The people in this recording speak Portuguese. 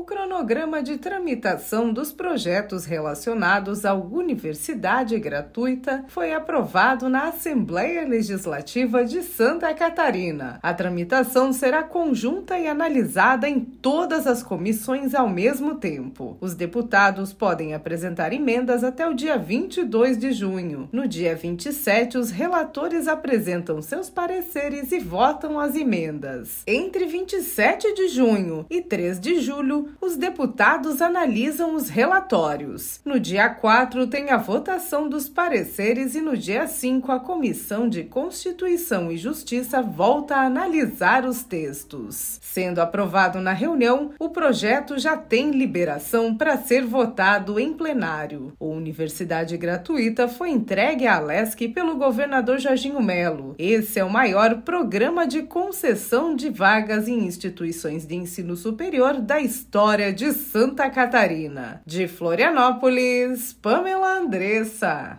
O cronograma de tramitação dos projetos relacionados à universidade gratuita foi aprovado na Assembleia Legislativa de Santa Catarina. A tramitação será conjunta e analisada em todas as comissões ao mesmo tempo. Os deputados podem apresentar emendas até o dia 22 de junho. No dia 27, os relatores apresentam seus pareceres e votam as emendas. Entre 27 de junho e 3 de julho, os deputados analisam os relatórios. No dia 4, tem a votação dos pareceres e no dia 5, a Comissão de Constituição e Justiça volta a analisar os textos. Sendo aprovado na reunião, o projeto já tem liberação para ser votado em plenário. A Universidade Gratuita foi entregue à Alesc pelo governador Jorginho Melo. Esse é o maior programa de concessão de vagas em instituições de ensino superior da história de Santa Catarina. De Florianópolis, Pamela Andressa.